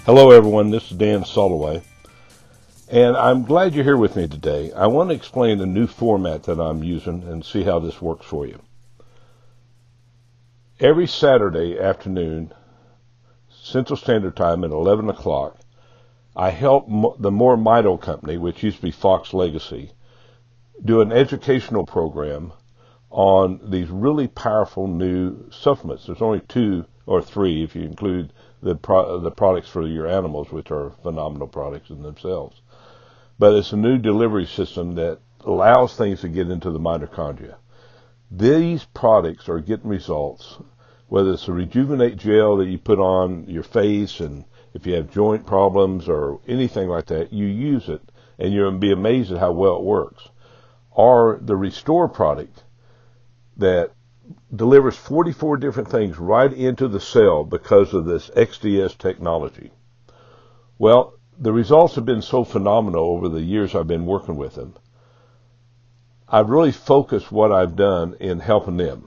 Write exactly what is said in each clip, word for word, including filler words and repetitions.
Hello everyone, this is Dan Soloway, and I'm glad you're here with me today. I want to explain a new format that I'm using and see how this works for you. Every Saturday afternoon, Central Standard Time at eleven o'clock, I help the More Mito Company, which used to be Fox Legacy, do an educational program on these really powerful new supplements. There's only two or three if you include the pro- the products for your animals, which are phenomenal products in themselves. But it's a new delivery system that allows things to get into the mitochondria. These products are getting results, whether it's a Rejuvenate gel that you put on your face, and if you have joint problems or anything like that, you use it, and you'll be amazed at how well it works. Or the Restore product that delivers forty-four different things right into the cell because of this X D S technology. Well, the results have been so phenomenal over the years I've been working with them. I've really focused what I've done in helping them.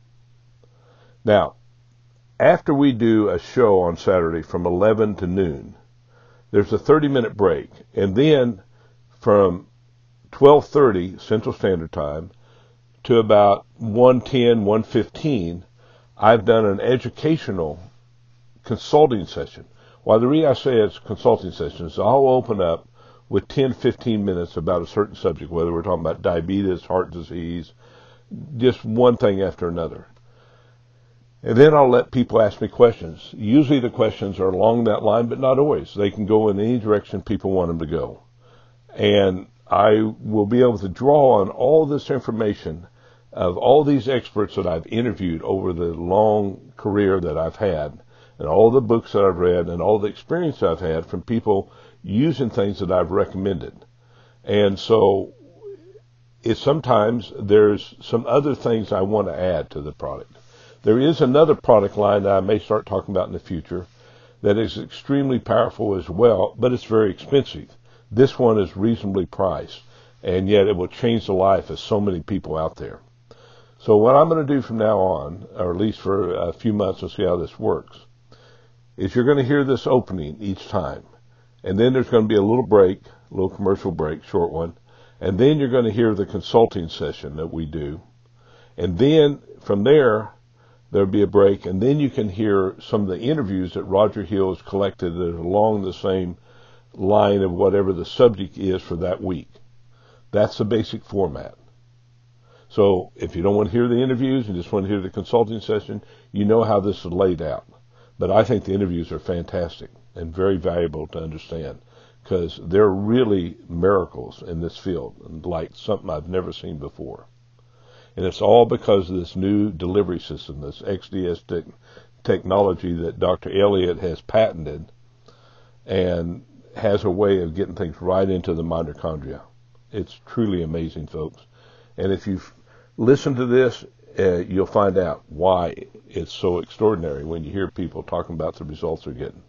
Now, after we do a show on Saturday from eleven to noon, there's a thirty minute break, and then from twelve thirty Central Standard Time to about one ten, one fifteen, I've done an educational consulting session. Well, the reason I say it's a consulting session is I'll open up with ten, fifteen minutes about a certain subject, whether we're talking about diabetes, heart disease, just one thing after another. And then I'll let people ask me questions. Usually the questions are along that line, but not always. They can go in any direction people want them to go. And I will be able to draw on all this information of all these experts that I've interviewed over the long career that I've had, and all the books that I've read, and all the experience I've had from people using things that I've recommended. And so it's sometimes there's some other things I want to add to the product. There is another product line that I may start talking about in the future that is extremely powerful as well, but it's very expensive. This one is reasonably priced, and yet it will change the life of so many people out there. So what I'm going to do from now on, or at least for a few months, and see how this works, is you're going to hear this opening each time. And then there's going to be a little break, a little commercial break, short one. And then you're going to hear the consulting session that we do. And then from there, there'll be a break. And then you can hear some of the interviews that Roger Hill has collected that are along the same line of whatever the subject is for that week. That's the basic format. So if you don't want to hear the interviews and just want to hear the consulting session, you know how this is laid out. But I think the interviews are fantastic and very valuable to understand, because they're really miracles in this field, like something I've never seen before. And it's all because of this new delivery system, this X D S te- technology that Doctor Elliott has patented and has a way of getting things right into the mitochondria. It's truly amazing, folks. And if you've listened to this, uh, you'll find out why it's so extraordinary when you hear people talking about the results they're getting.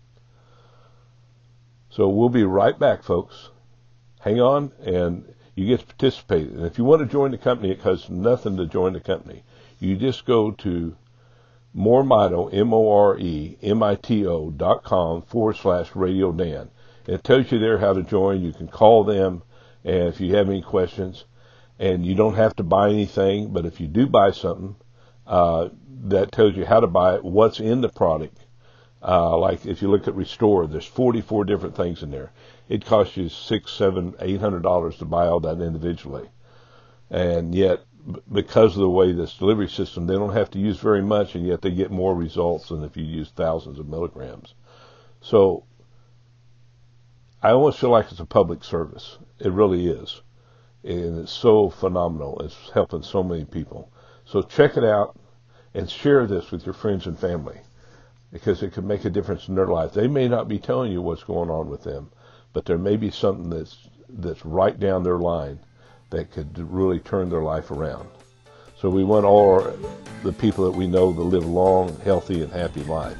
So we'll be right back, folks. Hang on, and you get to participate. And if you want to join the company, it costs nothing to join the company. You just go to More Mito, M O R E M I T O dot com forward slash Radio Dan. It tells you there how to join. You can call them, and if you have any questions, and you don't have to buy anything, but if you do buy something, uh, that tells you how to buy it, what's in the product. Uh, like if you look at Restore, there's forty-four different things in there. It costs you six, seven, eight hundred dollars to buy all that individually, and yet because of the way this delivery system, they don't have to use very much, and yet they get more results than if you use thousands of milligrams. So I almost feel like it's a public service. It really is. And it's so phenomenal. It's helping so many people. So check it out and share this with your friends and family, because it could make a difference in their life. They may not be telling you what's going on with them, but there may be something that's that's right down their line that could really turn their life around. So we want all our, the people that we know to live long, healthy, and happy lives.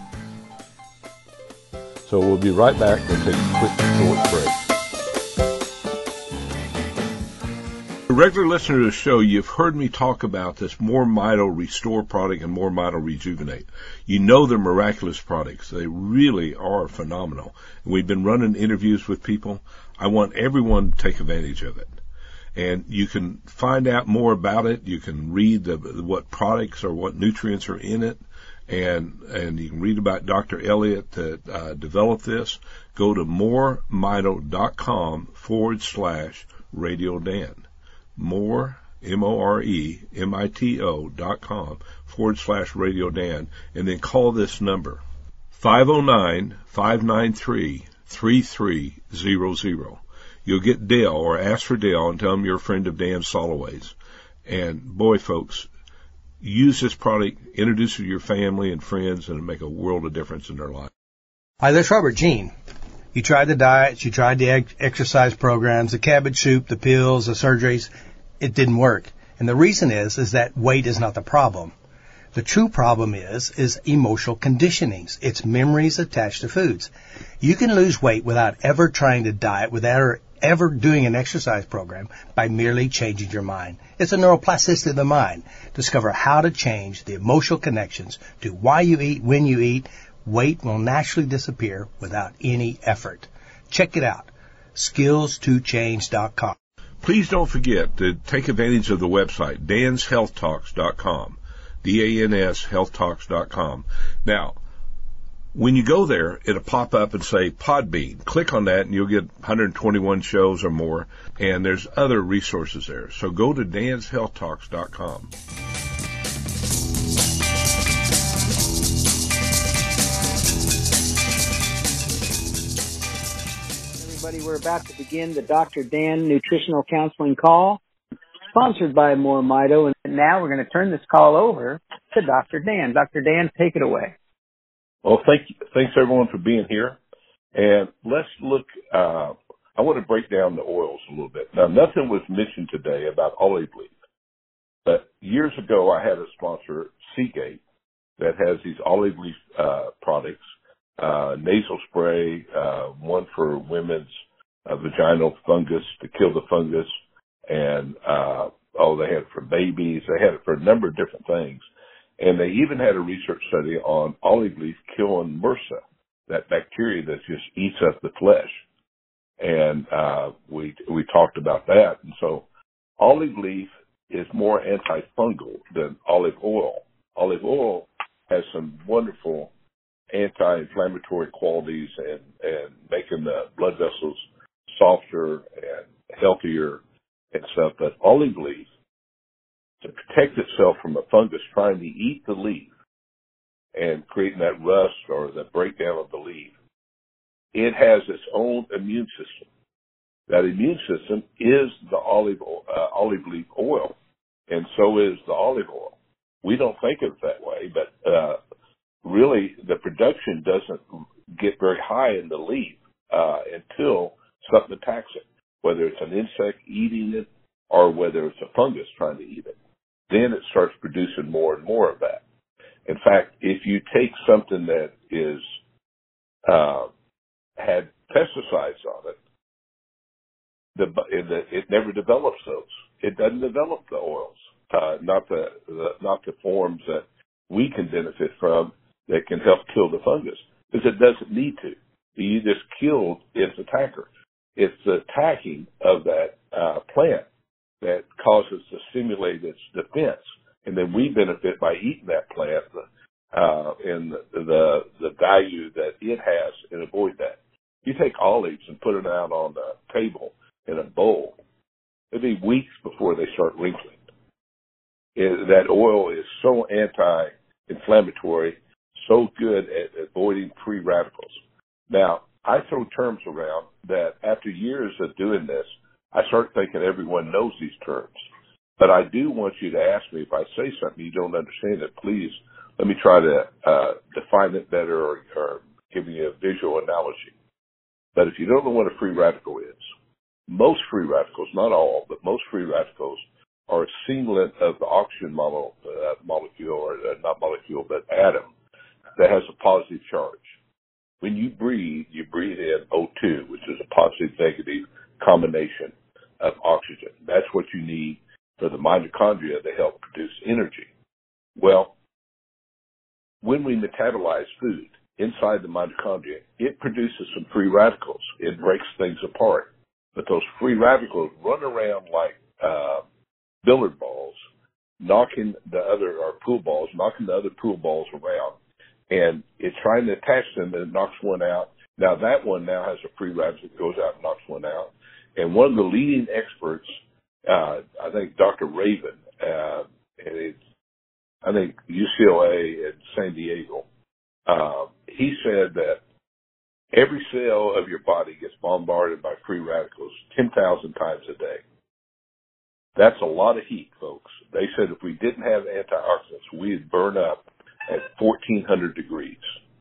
So we'll be right back. We'll take a quick short break. A regular listener to the show, you've heard me talk about this More Mito Restore product and More Mito Rejuvenate. You know they're miraculous products. They really are phenomenal. We've been running interviews with people. I want everyone to take advantage of it. And you can find out more about it. You can read the, what products or what nutrients are in it. And, and you can read about Doctor Elliott that uh, developed this. Go to moremito.com forward slash Radio Dan. More, M O R E, M I T O dot com forward slash Radio Dan, and then call this number, five oh nine, five nine three, three three zero zero. You'll get Dale, or ask for Dale, and tell him you're a friend of Dan Soloway's. And boy, folks, use this product, introduce it to your family and friends, and it'll make a world of difference in their life. Hi, this is Robert Gene. You tried the diets, you tried the ex- exercise programs, the cabbage soup, the pills, the surgeries. It didn't work. And the reason is, is that weight is not the problem. The true problem is, is emotional conditionings. It's memories attached to foods. You can lose weight without ever trying to diet, without ever doing an exercise program, by merely changing your mind. It's a neuroplasticity of the mind. Discover how to change the emotional connections to why you eat, when you eat. Weight will naturally disappear without any effort. Check it out, skills to change dot com. Please don't forget to take advantage of the website, dans health talks dot com, D A N S health talks dot com. Now, when you go there, it'll pop up and say Podbean. Click on that and you'll get one hundred twenty-one shows or more, and there's other resources there. So go to dans health talks dot com. We're about to begin the Doctor Dan Nutritional Counseling Call, sponsored by More Mito. And now we're going to turn this call over to Doctor Dan. Doctor Dan, take it away. Well, thank you. Thanks, everyone, for being here. And let's look, uh, I want to break down the oils a little bit. Now, nothing was mentioned today about olive leaf. But years ago, I had a sponsor, Seagate, that has these olive leaf uh, products, uh, nasal spray, uh, one for women's uh, vaginal fungus to kill the fungus, and uh, oh, they had it for babies. They had it for a number of different things. And they even had a research study on olive leaf killing MRSA, that bacteria that just eats up the flesh. And uh, we we talked about that. And so olive leaf is more antifungal than olive oil. Olive oil has some wonderful anti-inflammatory qualities and, and making the blood vessels softer and healthier and stuff. But olive leaf, to protect itself from a fungus trying to eat the leaf and creating that rust or the breakdown of the leaf, it has its own immune system. That immune system is the olive oil, uh, olive leaf oil, and so is the olive oil. We don't think of it that way, but uh, really the production doesn't get very high in the leaf uh, until something attacks it, whether it's an insect eating it or whether it's a fungus trying to eat it. Then it starts producing more and more of that. In fact, if you take something that is uh, had pesticides on it, the, the, it never develops those. It doesn't develop the oils, uh, not the, the not the forms that we can benefit from that can help kill the fungus, because it doesn't need to. You just killed its attacker. It's the attacking of that uh, plant that causes to stimulate its defense, and then we benefit by eating that plant uh, and the, the the value that it has, and avoid that. You take olives and put it out on the table in a bowl, it'd be weeks before they start wrinkling. It, that oil is so anti-inflammatory, so good at avoiding free radicals. Now, I throw terms around that after years of doing this, I start thinking everyone knows these terms. But I do want you to ask me if I say something you don't understand it, please let me try to uh, define it better or, or give you a visual analogy. But if you don't know what a free radical is, most free radicals, not all, but most free radicals are a singlet of the oxygen model, uh, molecule, or uh, not molecule, but atom that has a positive charge. When you breathe, you breathe in O two, which is a positive-negative combination of oxygen. That's what you need for the mitochondria to help produce energy. Well, when we metabolize food inside the mitochondria, it produces some free radicals. It breaks things apart. But those free radicals run around like uh, billiard balls, knocking the other, or pool balls, knocking the other pool balls around. And it's trying to attach them, and it knocks one out. Now, that one now has a free radical that goes out and knocks one out. And one of the leading experts, uh, I think Doctor Raven, uh, and it's, I think U C L A in San Diego, uh, he said that every cell of your body gets bombarded by free radicals ten thousand times a day. That's a lot of heat, folks. They said if we didn't have antioxidants, we'd burn up at fourteen hundred degrees.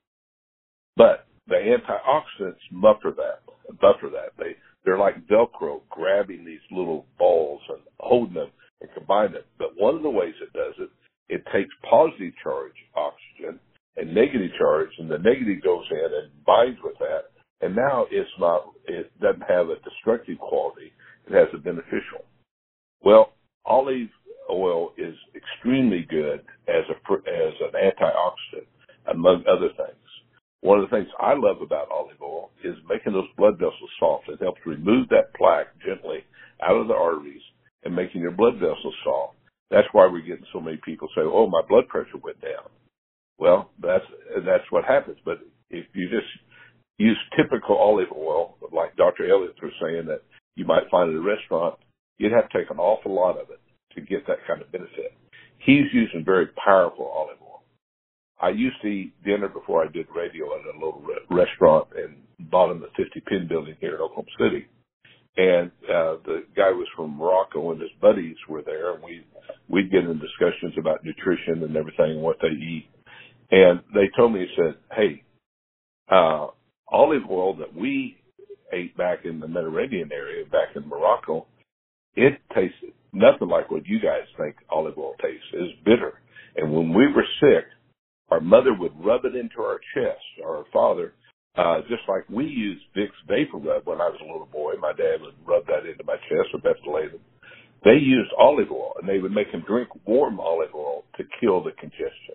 But the antioxidants buffer that, buffer that. They, they're like Velcro, grabbing these little balls and holding them and combining them. But one of the ways it does it, it takes positive charge oxygen and negative charge, and the negative goes in and binds with that. And now it's not, it doesn't have a destructive quality. It has a beneficial. Well, olive oil is extremely good as a as an antioxidant, among other things. One of the things I love about olive oil is making those blood vessels soft. It helps remove that plaque gently out of the arteries and making your blood vessels soft. That's why we're getting so many people say, "Oh, my blood pressure went down." Well, that's that's what happens. But if you just use typical olive oil, like Doctor Elliott was saying that you might find at a restaurant, you'd have to take an awful lot of it to get that kind of benefit. He's using very powerful olive oil. I used to eat dinner before I did radio at a little re- restaurant in bottom of the fifty pin building here in Oklahoma City. And uh, the guy was from Morocco, and his buddies were there, and we, we'd get in discussions about nutrition and everything and what they eat. And they told me, he said, hey, uh, olive oil that we ate back in the Mediterranean area, back in Morocco, it tastes nothing like what you guys think olive oil tastes. It's bitter. And when we were sick, our mother would rub it into our chest, or our father, uh, just like we used Vicks Vapor Rub when I was a little boy. My dad would rub that into my chest or Bethlehem. They used olive oil, and they would make him drink warm olive oil to kill the congestion.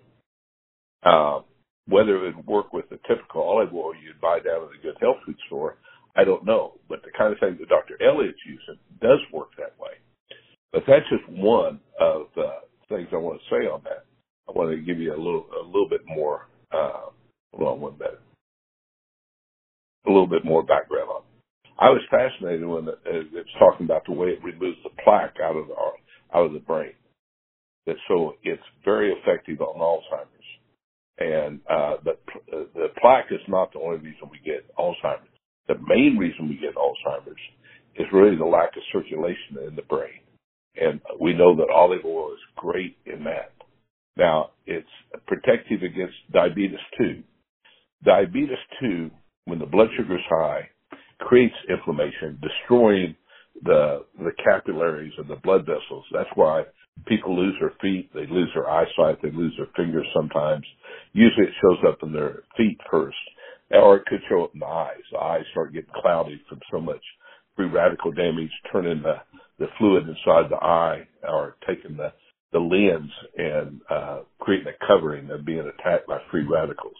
Uh, whether it would work with the typical olive oil you'd buy down at the Good Health Food store, I don't know. But the kind of thing that Doctor Elliott's using does work that way. But that's just one of the things I want to say on that. I want to give you a little, a little bit more, uh, hold on one minute, a little bit more background on it. I was fascinated when it, it was talking about the way it removes the plaque out of the, out of the brain. That so it's very effective on Alzheimer's. And, uh, but the plaque is not the only reason we get Alzheimer's. The main reason we get Alzheimer's is really the lack of circulation in the brain. And we know that olive oil is great in that. Now, it's protective against diabetes two. Diabetes two, when the blood sugar is high, creates inflammation, destroying the the capillaries of the blood vessels. That's why people lose their feet, they lose their eyesight, they lose their fingers sometimes. Usually it shows up in their feet first, or it could show up in the eyes. The eyes start getting cloudy from so much free radical damage, turning the, the fluid inside the eye, or taking the, the lens and uh, creating a covering of being attacked by free radicals.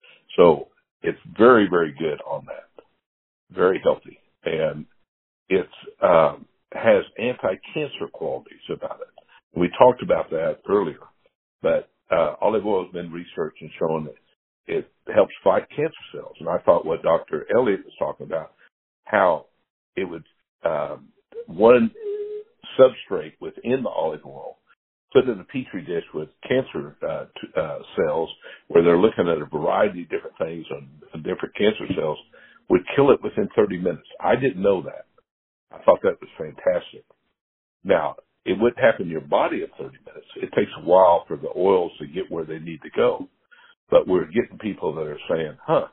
So it's very, very good on that. Very healthy. And it um, has anti-cancer qualities about it. We talked about that earlier, but uh, olive oil has been researched and shown that it helps fight cancer cells. And I thought what Doctor Elliott was talking about, how it would, um, one substrate within the olive oil, put in a petri dish with cancer uh, t- uh, cells, where they're looking at a variety of different things on, on different cancer cells, would kill it within thirty minutes. I didn't know that. I thought that was fantastic. Now, it wouldn't happen in your body in thirty minutes. It takes a while for the oils to get where they need to go. But we're getting people that are saying, huh,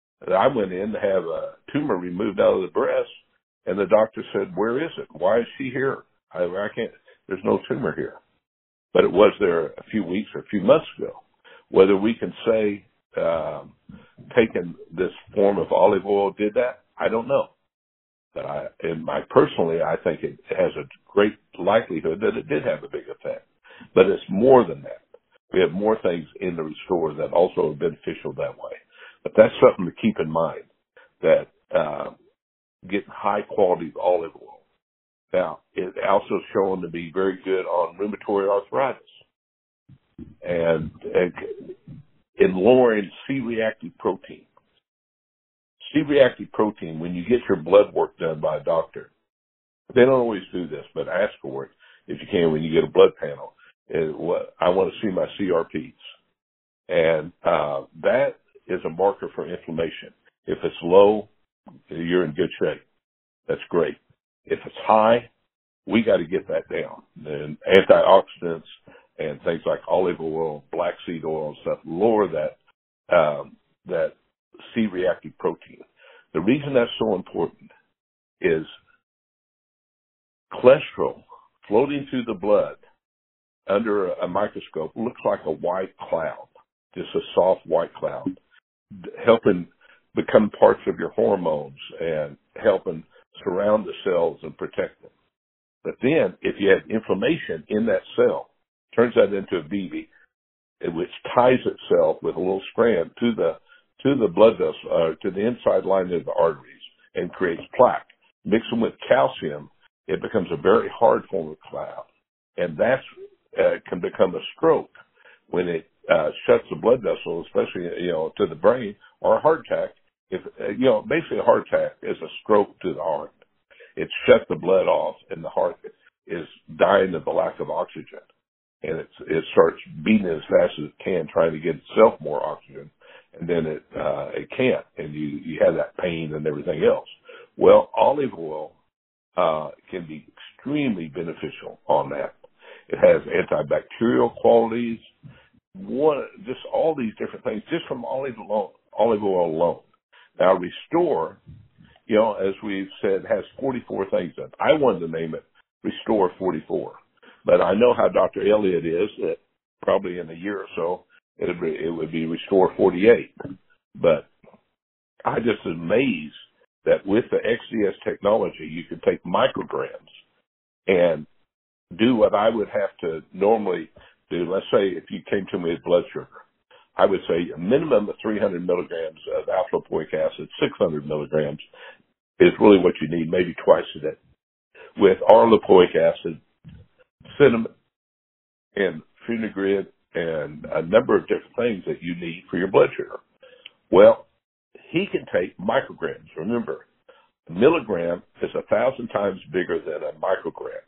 I went in to have a tumor removed out of the breast, and the doctor said, where is it? Why is she here? I, I can't, there's no tumor here. But it was there a few weeks or a few months ago. Whether we can say um, taking this form of olive oil did that, I don't know. That I, and my personally, I think it has a great likelihood that it did have a big effect. But it's more than that. We have more things in the Restore that also are beneficial that way. But that's something to keep in mind, that uh, getting high quality olive oil. Now, it's also shown to be very good on rheumatoid arthritis and, and in lowering C-reactive protein. C-reactive protein, when you get your blood work done by a doctor, they don't always do this, but ask for it if you can when you get a blood panel. Is what I want to see my C R Ps. And uh, that is a marker for inflammation. If it's low, you're in good shape. That's great. If it's high, we got to get that down. And antioxidants and things like olive oil, black seed oil, and stuff lower that um, that C-reactive protein. The reason that's so important is cholesterol floating through the blood under a microscope looks like a white cloud, just a soft white cloud, helping become parts of your hormones and helping surround the cells and protect them. But then, if you have inflammation in that cell, turns that into a B B, which ties itself with a little strand to the to the blood vessel, uh, to the inside line of the arteries, and creates plaque. Mix them with calcium, it becomes a very hard form of cloud, and that's uh, can become a stroke when it uh, shuts the blood vessel, especially you know to the brain, or a heart attack. If uh, you know, basically a heart attack is a stroke to the heart. It shuts the blood off, and the heart is dying of the lack of oxygen, and it's, it starts beating as fast as it can, trying to get itself more oxygen, and then it uh, it can't, and you you have that pain and everything else. Well, olive oil uh, can be extremely beneficial on that. It has antibacterial qualities, one, just all these different things, just from olive alone, olive oil alone. Now, Restore, you know, as we've said, has forty-four things in it. I wanted to name it Restore forty-four, but I know how Doctor Elliott is, that probably in a year or so, it would be, it would be Restore forty-eight. But I just amazed that with the X D S technology, you could take micrograms and do what I would have to normally do. Let's say if you came to me with blood sugar, I would say a minimum of three hundred milligrams of alpha lipoic acid, six hundred milligrams is really what you need, maybe twice a day. With our lipoic acid, cinnamon, and Funegrid, and a number of different things that you need for your blood sugar. Well, he can take micrograms. Remember, a milligram is a thousand times bigger than a microgram,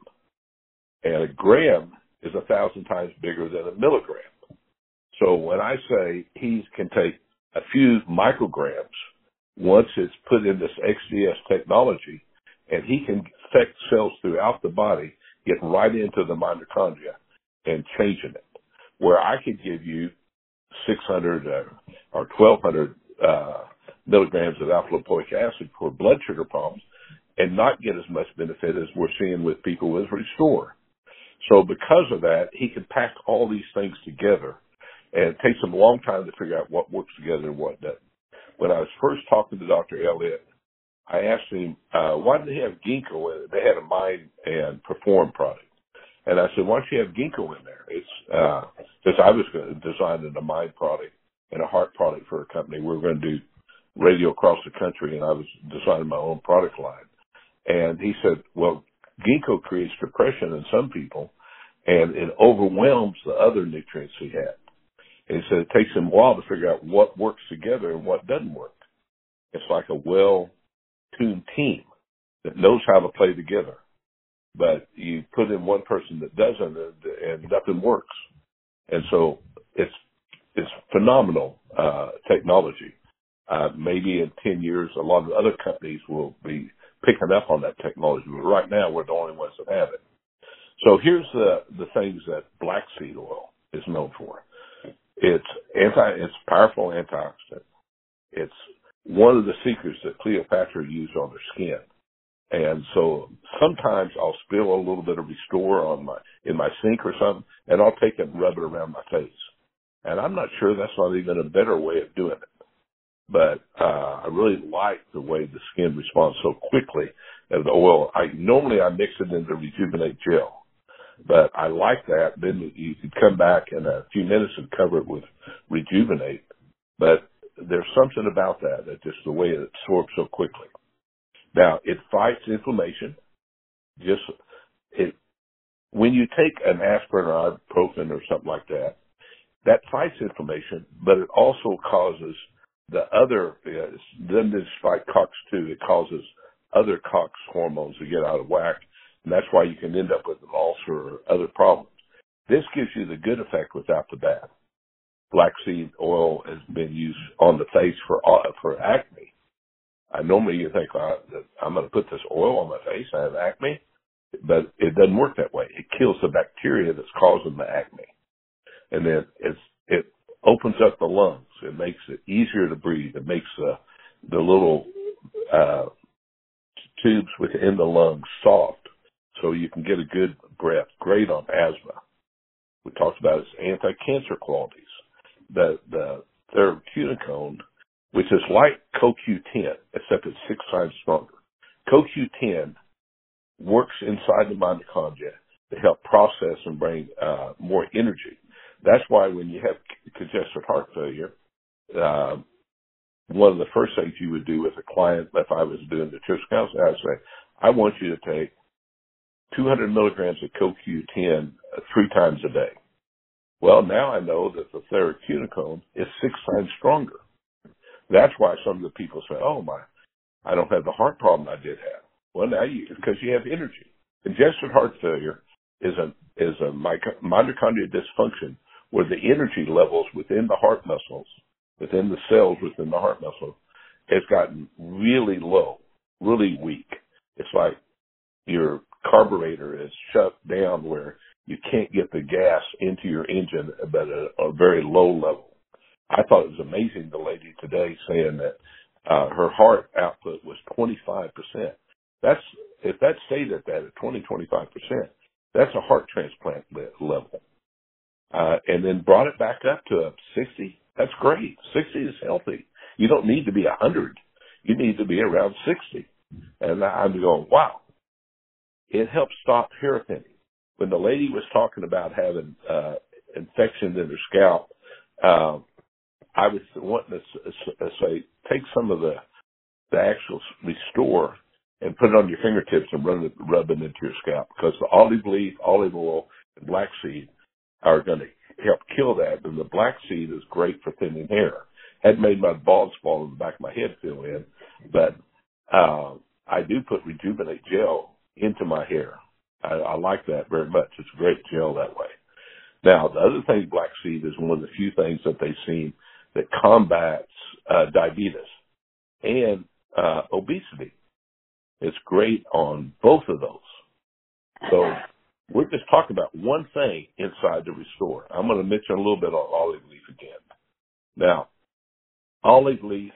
and a gram is a thousand times bigger than a milligram. So when I say he can take a few micrograms, once it's put in this X D S technology, and he can affect cells throughout the body, get right into the mitochondria and changing it. Where I could give you six hundred uh, or twelve hundred uh, milligrams of alpha lipoic acid for blood sugar problems and not get as much benefit as we're seeing with people with Restore. So because of that, he can pack all these things together, and it takes him a long time to figure out what works together and what doesn't. When I was first talking to Doctor Elliott, I asked him, uh, why did they have ginkgo in it? They had a Mind and Perform product. And I said, why don't you have ginkgo in there? It's, uh, because I was going to design a Mind product and a heart product for a company. We were going to do radio across the country, and I was designing my own product line. And he said, well, ginkgo creates depression in some people, and it overwhelms the other nutrients he had. And he said it takes him a while to figure out what works together and what doesn't work. It's like a well-tuned team that knows how to play together. But you put in one person that doesn't, and nothing works. And so it's it's phenomenal uh, technology. Uh, maybe in ten years, a lot of other companies will be picking up on that technology. But right now, we're the only ones that have it. So here's the, the things that black seed oil is known for. It's anti, it's powerful antioxidant. It's one of the secrets that Cleopatra used on her skin. And so sometimes I'll spill a little bit of Restore on my, in my sink or something, and I'll take it and rub it around my face. And I'm not sure that's not even a better way of doing it. But, uh, I really like the way the skin responds so quickly of the oil. I normally I mix it into Rejuvenate gel, but I like that. Then you could come back in a few minutes and cover it with Rejuvenate. But there's something about that, that just the way it absorbs so quickly. Now, it fights inflammation. Just it when you take an aspirin or ibuprofen or something like that, that fights inflammation, but it also causes the other, uh, then this fight COX two, it causes other COX hormones to get out of whack, and that's why you can end up with an ulcer or other problems. This gives you the good effect without the bad. Black seed oil has been used on the face for uh, for acne. I normally you think, uh, I'm going to put this oil on my face, I have acne, but it doesn't work that way. It kills the bacteria that's causing the acne. And then it's, it opens up the lungs. It makes it easier to breathe. It makes the, the little uh, tubes within the lungs soft so you can get a good breath. Great on asthma. We talked about its anti-cancer qualities. The, the Theracuticone, which is like C O Q ten, except it's six times stronger. C O Q ten works inside the mitochondria to help process and bring uh, more energy. That's why when you have congestive heart failure, uh, one of the first things you would do with a client, if I was doing nutrition counseling, I'd say, I want you to take two hundred milligrams of C O Q ten uh, three times a day. Well, now I know that the Theracuticone is six times stronger. That's why some of the people say, oh, my, I don't have the heart problem I did have. Well, now you, because you have energy. Congestive heart failure is a, is a mitochondrial dysfunction where the energy levels within the heart muscles, within the cells within the heart muscle, has gotten really low, really weak. It's like your carburetor is shut down where you can't get the gas into your engine at a, a very low level. I thought it was amazing, the lady today saying that uh, her heart output was twenty-five percent. That's, if that stayed at that at twenty, twenty-five percent, that's a heart transplant level. Uh, and then brought it back up to a sixty. That's great. sixty is healthy. You don't need to be one hundred. You need to be around sixty. And I'm going, wow. It helps stop hair thinning. When the lady was talking about having uh, infections in her scalp, uh, I was wanting to say, take some of the, the actual Restore and put it on your fingertips and run it, rub it into your scalp, because the olive leaf, olive oil, and black seed are going to help kill that. And the black seed is great for thinning hair. Had made my bald spot in the back of my head fill in, but uh, I do put Rejuvenate gel into my hair. I, I like that very much. It's a great gel that way. Now, the other thing, black seed is one of the few things that they've seen that combats uh, diabetes and uh, obesity. It's great on both of those. So we're just talking about one thing inside the Restore. I'm going to mention a little bit on olive leaf again. Now, olive leaf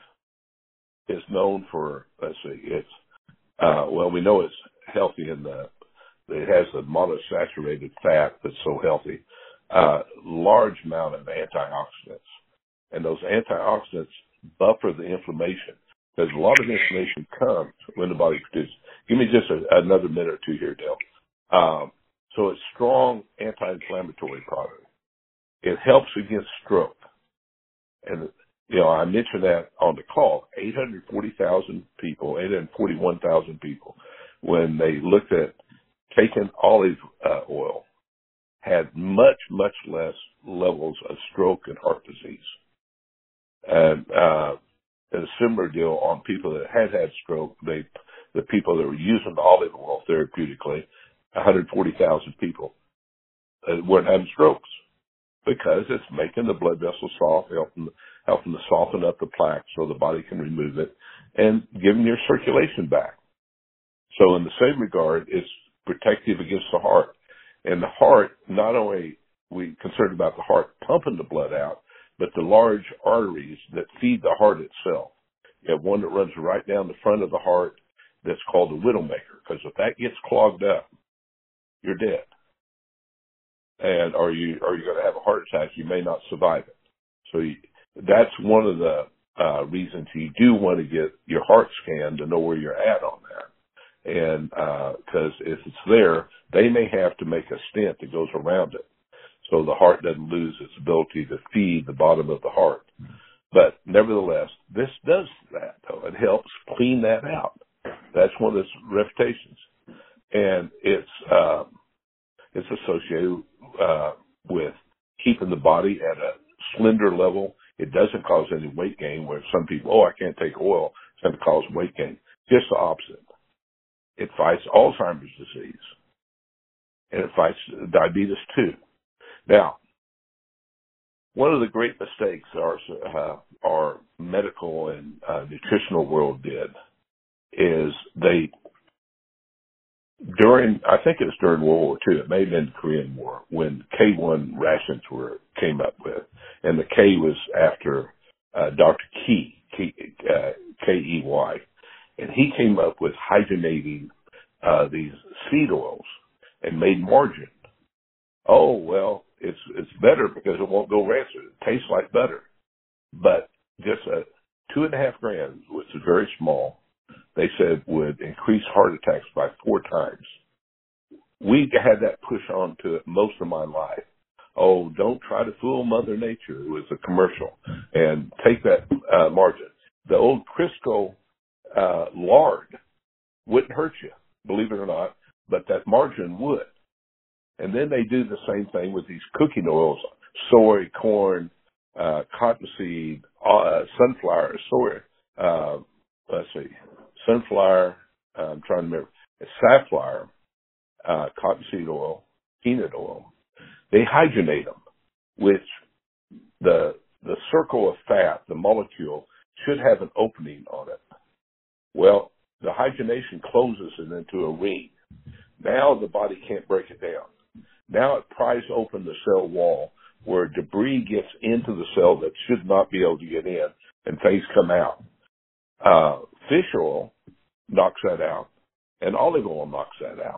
is known for, let's see, it's, uh, well, we know it's healthy in the, it has a monounsaturated fat that's so healthy, uh, large amount of antioxidants. And those antioxidants buffer the inflammation, because a lot of inflammation comes when the body produces. Give me just a, another minute or two here, Dale. Um, so it's strong anti-inflammatory product. It helps against stroke. And, you know, I mentioned that on the call, eight hundred forty thousand people, eight hundred forty-one thousand people, when they looked at taking olive uh, oil, had much, much less levels of stroke and heart disease. And, uh, and a similar deal on people that had had stroke, they, the people that were using the olive oil therapeutically, one hundred forty thousand people uh, weren't having strokes, because it's making the blood vessels soft, helping, helping to soften up the plaque so the body can remove it, and giving your circulation back. So in the same regard, it's protective against the heart. And the heart, not only we concerned about the heart pumping the blood out, but the large arteries that feed the heart itself. You have one that runs right down the front of the heart that's called the widowmaker, because if that gets clogged up, you're dead. And or you or you're going to have a heart attack. You may not survive it. So you, that's one of the uh, reasons you do want to get your heart scanned to know where you're at on that. And because uh, if it's there, they may have to make a stent that goes around it so the heart doesn't lose its ability to feed the bottom of the heart. But nevertheless, this does that, though. It helps clean that out. That's one of its reputations. And it's uh, it's associated uh, with keeping the body at a slender level. It doesn't cause any weight gain, where some people, oh, I can't take oil, it's going to cause weight gain. Just the opposite. It fights Alzheimer's disease, and it fights diabetes too. Now, one of the great mistakes our, uh, our medical and uh, nutritional world did is they, during, I think it was during World War Two, it may have been the Korean War, when K one rations were, came up with, and the K was after uh, Doctor Key, K, uh, K E Y, and he came up with hydrogenating uh, these seed oils and made margarine. Oh, well, it's it's better because it won't go rancid. It tastes like butter. But just a two and a half grams, which is very small, they said would increase heart attacks by four times. We had that push on to it most of my life. Oh, don't try to fool Mother Nature. It was a commercial. And take that uh, margarine. The old Crisco uh, lard wouldn't hurt you, believe it or not, but that margarine would. And then they do the same thing with these cooking oils, soy, corn, uh, cottonseed, uh, sunflower, soy, uh, let's see, sunflower, uh, I'm trying to remember, safflower, uh, cottonseed oil, peanut oil. They hydrogenate them, which the, the circle of fat, the molecule, should have an opening on it. Well, the hydrogenation closes it into a ring. Now the body can't break it down. Now it pries open the cell wall where debris gets into the cell that should not be able to get in, and things come out. Uh, fish oil knocks that out, and olive oil knocks that out.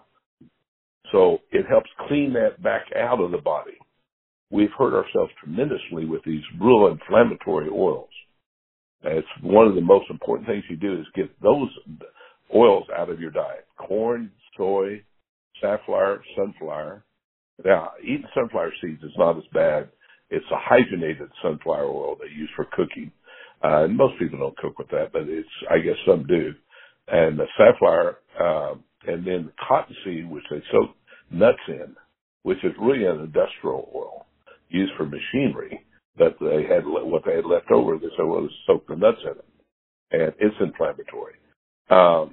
So it helps clean that back out of the body. We've hurt ourselves tremendously with these real inflammatory oils. It's one of the most important things you do is get those oils out of your diet. Corn, soy, safflower, sunflower. Now, eating sunflower seeds is not as bad. It's a hydrogenated sunflower oil they use for cooking. Uh, and most people don't cook with that, but it's, I guess some do. And the safflower, uh, and then cottonseed, which they soak nuts in, which is really an industrial oil used for machinery, but they had, what they had left over, they said, well, let's soak the nuts in it. And it's inflammatory. Um,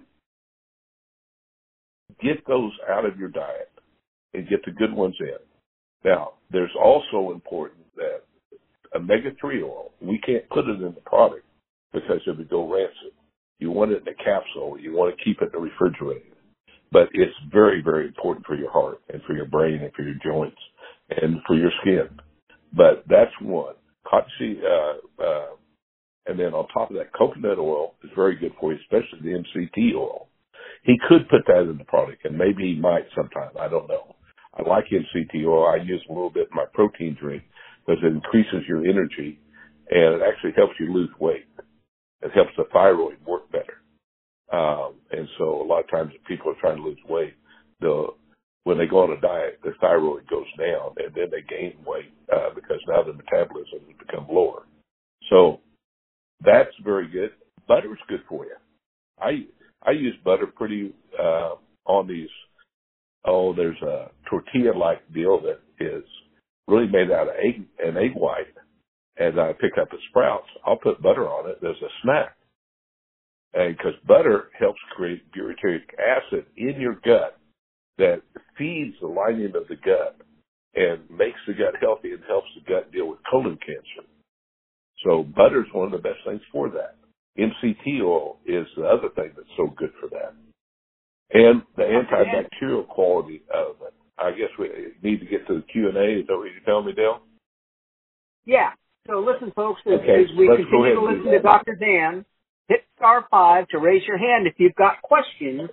get those out of your diet and get the good ones in. Now, there's also important that omega three oil, we can't put it in the product because it would go rancid. You want it in a capsule. You want to keep it in the refrigerator. But it's very, very important for your heart and for your brain and for your joints and for your skin. But that's one. Cottonseed, uh, uh, and then on top of that, coconut oil is very good for you, especially the M C T oil. He could put that in the product, and maybe he might sometime. I don't know. I like M C T oil. I use a little bit in my protein drink because it increases your energy, and it actually helps you lose weight. It helps the thyroid work better. Um, and so a lot of times if people are trying to lose weight, they'll, when they go on a diet, their thyroid goes down, and then they gain weight uh, because now the metabolism has become lower. So that's very good. Butter's good for you. I I use butter pretty uh, on these. Oh, there's a tortilla-like deal that is really made out of egg and egg white, and I pick up at Sprouts. I'll put butter on it as a snack, and because butter helps create butyric acid in your gut that feeds the lining of the gut and makes the gut healthy and helps the gut deal with colon cancer. So butter is one of the best things for that. M C T oil is the other thing that's so good for that. And the antibacterial quality of it. I guess we need to get to the Q and A. Is that what you're telling me, Dale? Yeah. So listen, folks, as, okay, as we let's continue to listen to Doctor Dan, hit star five to raise your hand if you've got questions,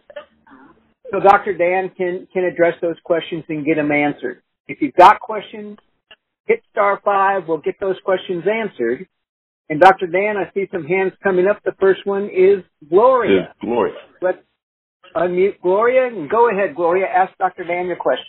so Doctor Dan can, can address those questions and get them answered. If you've got questions, hit star five. We'll get those questions answered. And Doctor Dan, I see some hands coming up. The first one is Gloria. Is Gloria. Let's unmute Gloria and go ahead, Gloria. Ask Doctor Dan your question.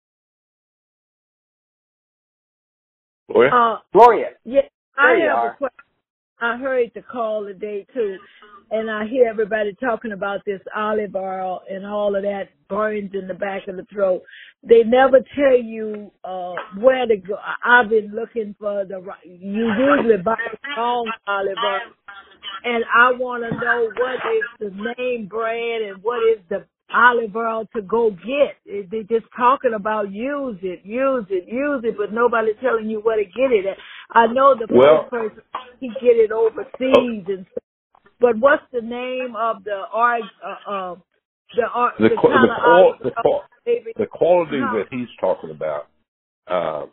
Gloria? Uh, Gloria. yeah, There I you have are. a question. I heard the call today too, and I hear everybody talking about this olive oil and all of that burns in the back of the throat. They never tell you uh where to go. I- I've been looking for the right. You usually buy the wrong olive oil, and I want to know what is the name brand and what is the olive oil to go get. It- They're just talking about use it, use it, use it, but nobody telling you where to get it at. I know the Well, first person he get it oh, overseas, and but what's the name of the org, uh, uh, the or, the the qu- kind the of qual olive the oil, qual baby? the quality Huh? that he's talking about, uh,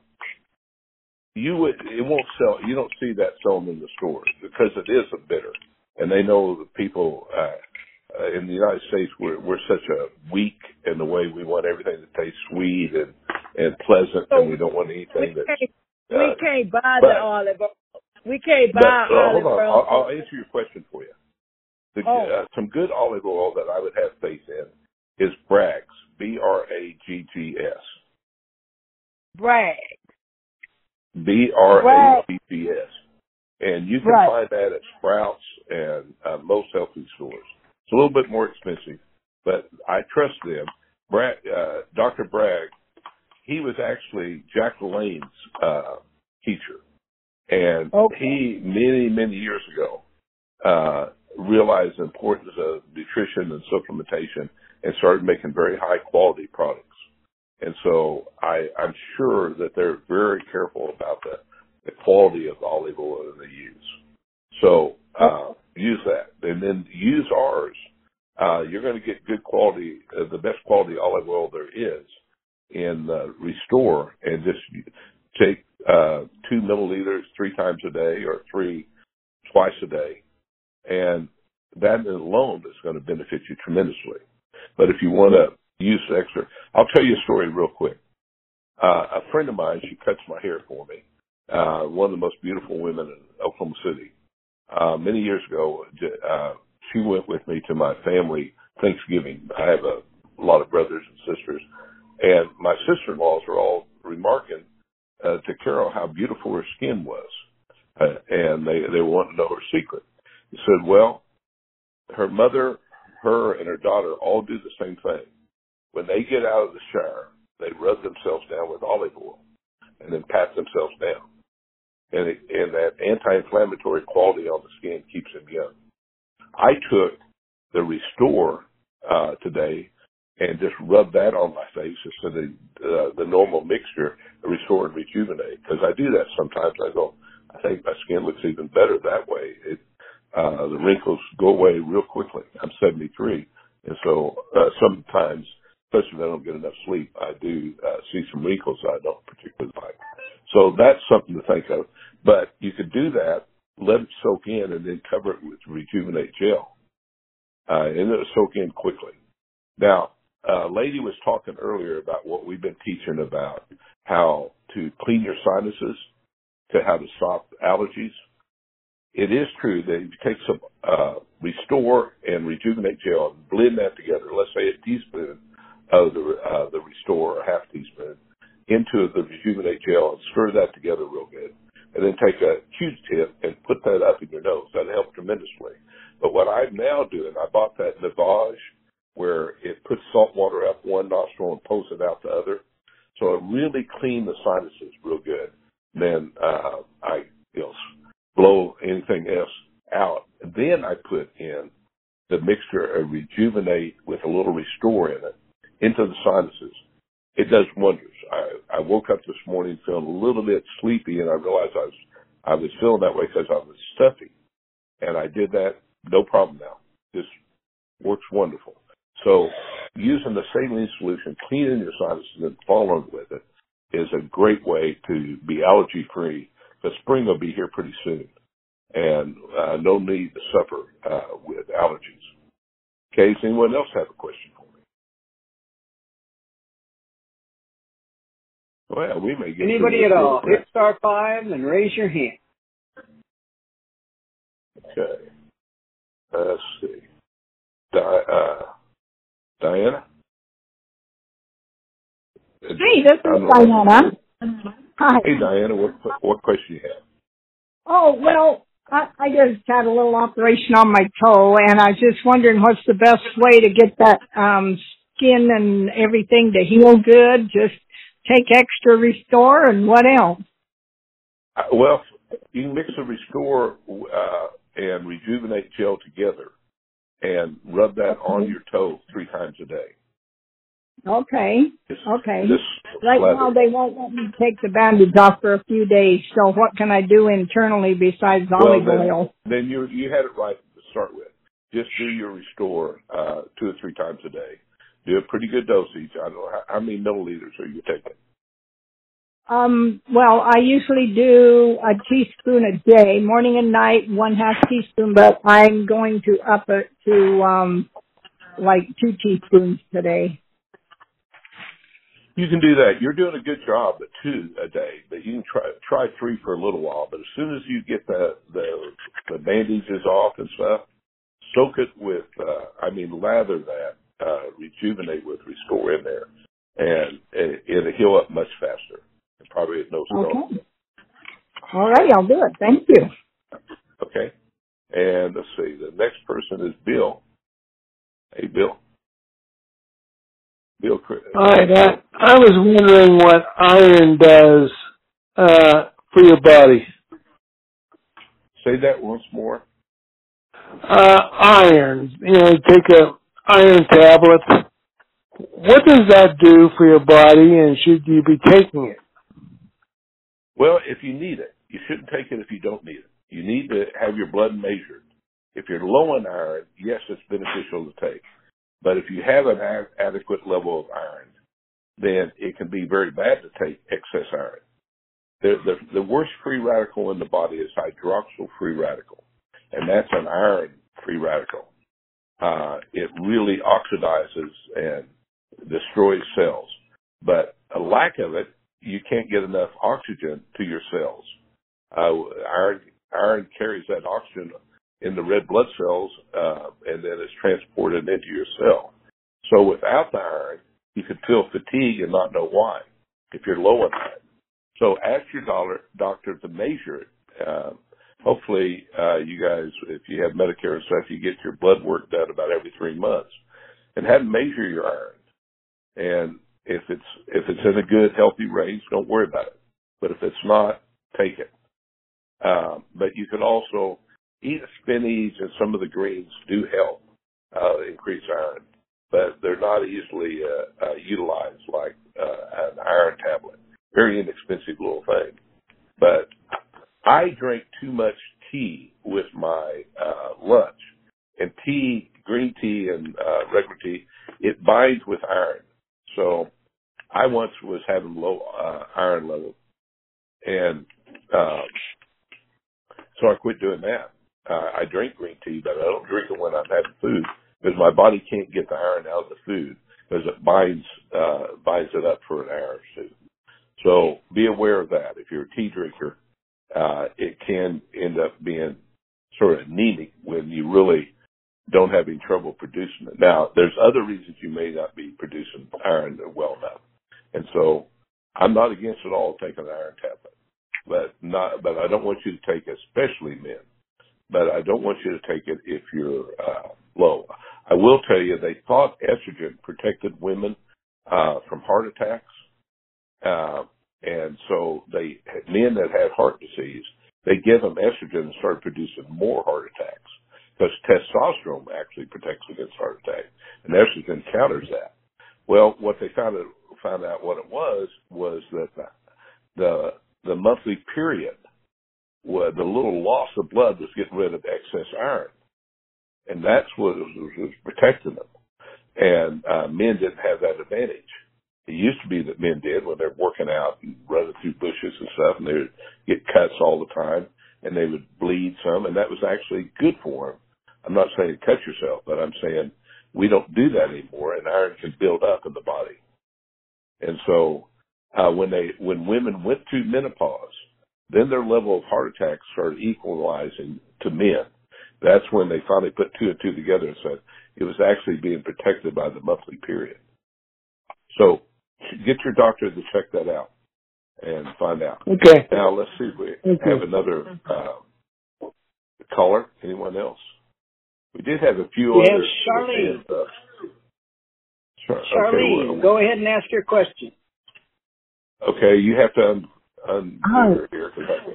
you would it won't sell. You don't see that sold in the stores because it is a bitter, and they know the people uh, uh, in the United States we're we're such a weak in the way we want everything to taste sweet and and pleasant, So and we don't want we anything that's. can't Uh, we can't buy the but olive oil. We can't but buy uh, hold olive on, oil. I'll, I'll answer your question for you. The, Oh, uh, some good olive oil that I would have faith in is Bragg's, B R A G G S. brag. B R A Bragg. G G S. And you can Right. find that at Sprouts and uh, most health food stores. It's a little bit more expensive, but I trust them. Bragg, uh, Doctor Bragg, he was actually Jack LaLanne's uh, teacher. And Okay. he, many, many years ago, uh, realized the importance of nutrition and supplementation and started making very high quality products. And so I, I'm sure that they're very careful about the, the quality of the olive oil that they use. So uh, use that. And then use ours. Uh, you're going to get good quality, uh, the best quality olive oil there is in uh, Restore, and just take uh, two milliliters three times a day or three twice a day. And that alone is going to benefit you tremendously. But if you want to use extra, I'll tell you a story real quick. Uh, a friend of mine, she cuts my hair for me. Uh, one of the most beautiful women in Oklahoma City. Uh, many years ago, uh, she went with me to my family Thanksgiving. I have a, a lot of brothers and sisters, and my sister-in-laws were all remarking uh, to Carol how beautiful her skin was, uh, and they they wanted to know her secret. He said, well, her mother, her, and her daughter all do the same thing. When they get out of the shower, they rub themselves down with olive oil and then pat themselves down. And, it, and that anti-inflammatory quality on the skin keeps them young. I took the Restore uh, today and just rubbed that on my face instead of uh, the normal mixture, Restore and Rejuvenate, because I do that sometimes. I go, I think my skin looks even better that way. It, uh, the wrinkles go away real quickly. I'm seventy-three, and so uh, sometimes, especially if I don't get enough sleep, I do uh, see some wrinkles I don't particularly like. So that's something to think of. But you could do that, let it soak in, and then cover it with Rejuvenate gel, uh, and it'll soak in quickly. Now, a lady was talking earlier about what we've been teaching about how to clean your sinuses, to how to stop allergies. It is true that if you take some uh, Restore and Rejuvenate gel and blend that together, let's say a teaspoon of the uh, the Restore, or half teaspoon, into the Rejuvenate gel and stir that together real good. And then take a Q-tip and put that up in your nose. That'll help tremendously. But what I'm now doing, I bought that Navage where it puts salt water up one nostril and pulls it out the other. So it really clean the sinuses real good. Then uh, I you know, blow anything else out. And then I put in the mixture of Rejuvenate with a little Restore in it into the sinuses. It does wonders. I, I woke up this morning feeling a little bit sleepy, and I realized I was I was feeling that way because I was stuffy. And I did that, no problem now. This works wonderful. So using the saline solution, cleaning your sinuses and following with it is a great way to be allergy-free. The spring will be here pretty soon, and uh, no need to suffer uh, with allergies. Okay, does anyone else have a question for me? Well, we may get Anybody at all, hit star five and raise your hand. Okay. Let's see. Di- uh, Diana? Hey, this is Diana. Hi. Hey, Diana, what what question do you have? Oh, well, I, I just had a little operation on my toe, and I was just wondering what's the best way to get that um, skin and everything to heal good. Just take extra Restore, and what else? Uh, well, you can mix the Restore uh, and Rejuvenate gel together and rub that okay. on your toe three times a day. Okay. It's, okay. It's right now they won't let me take the bandage off for a few days, so what can I do internally besides well, olive then, oil? Then you you had it right to start with. Just do your Restore uh, two or three times a day. Do a pretty good dosage. I don't know how, how many milliliters are you taking? Um, well, I usually do a teaspoon a day, morning and night, one half teaspoon, but I'm going to up it to um, like two teaspoons today. You can do that. You're doing a good job at two a day, but you can try try three for a little while. But as soon as you get the the, the bandages off and stuff, soak it with, uh, I mean, lather that, uh, Rejuvenate with Restore in there, and it, it'll heal up much faster. And probably at no stroke. Okay. All right, I'll do it. Thank you. Okay. And let's see, the next person is Bill. Hey, Bill. Bill. All right. I, I was wondering what iron does uh, for your body. Say that once more. Uh, iron. You know, take a iron tablet. What does that do for your body, and should you be taking it? Well, if you need it, you shouldn't take it if you don't need it. You need to have your blood measured. If you're low in iron, yes, it's beneficial to take. But if you have an a- adequate level of iron, then it can be very bad to take excess iron. The, the, the worst free radical in the body is hydroxyl free radical, and that's an iron free radical. Uh, it really oxidizes and destroys cells. But a lack of it, you can't get enough oxygen to your cells. Uh, iron, iron carries that oxygen in the red blood cells, uh, and then it's transported into your cell. So without the iron, you could feel fatigue and not know why, if you're low in iron. So ask your dollar, doctor to measure it. Uh, hopefully, uh, you guys, if you have Medicare and stuff, you get your blood work done about every three months. And have them measure your iron. And if it's if it's in a good, healthy range, don't worry about it. But if it's not, take it. Um, but you can also eat spinach, and some of the greens do help uh, increase iron, but they're not easily uh, uh, utilized like uh, an iron tablet. Very inexpensive little thing. But I drink too much tea with my uh, lunch, and tea, green tea, and uh, regular tea, it binds with iron. So I once was having low uh, iron level, and uh, so I quit doing that. Uh, I drink green tea, but I don't drink it when I'm having food because my body can't get the iron out of the food because it binds uh, binds it up for an hour or two. So be aware of that. If you're a tea drinker, uh, it can end up being sort of anemic when you really don't have any trouble producing it. Now, there's other reasons you may not be producing iron well enough. And so I'm not against it all taking an iron tablet, but not, but I don't want you to take, especially men, but I don't want you to take it if you're uh, low. I will tell you, they thought estrogen protected women uh, from heart attacks. Uh, and so they, men that had heart disease, they give them estrogen and start producing more heart attacks. Because testosterone actually protects against heart attack, and estrogen counters that. Well, what they found out, found out what it was was that the the, the monthly period, was, the little loss of blood was getting rid of excess iron, and that's what was, was protecting them. And uh, men didn't have that advantage. It used to be that men did when they're working out and running through bushes and stuff, and they would get cuts all the time, and they would bleed some, and that was actually good for them. I'm not saying cut yourself, but I'm saying we don't do that anymore, and iron can build up in the body. And so uh, when they when women went through menopause, then their level of heart attacks started equalizing to men. That's when they finally put two and two together and said it was actually being protected by the monthly period. So get your doctor to check that out and find out. Okay. Now let's see if we okay. have another uh, caller. Anyone else? We did have a few yes, others. Charlene. Uh, Char- Charlene, okay, well, go ahead and ask your question. Okay, you have to un- un- Hi. here.